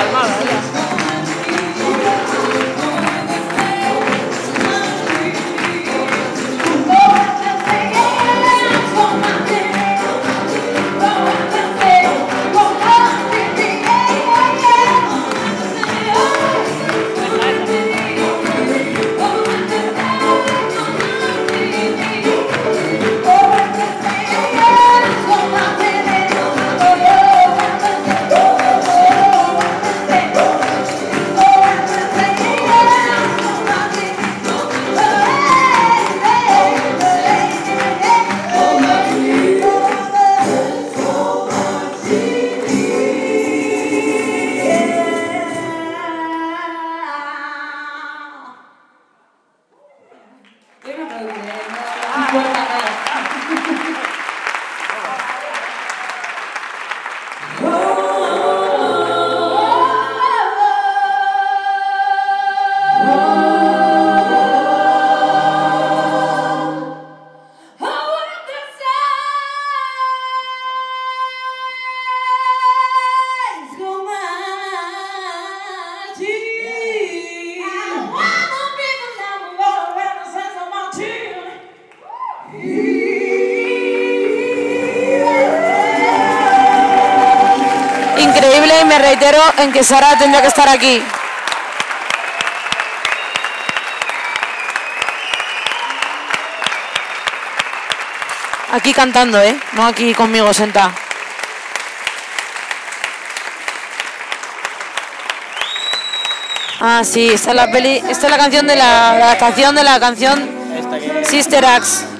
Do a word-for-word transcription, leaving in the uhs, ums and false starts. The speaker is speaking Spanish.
palmada, ¿verdad? Increíble, y me reitero en que Sara tendría que estar aquí. Aquí cantando, ¿eh? No aquí conmigo sentada. Ah, sí, esta es la peli, esta es la canción de la, la adaptación de la canción Sister Act.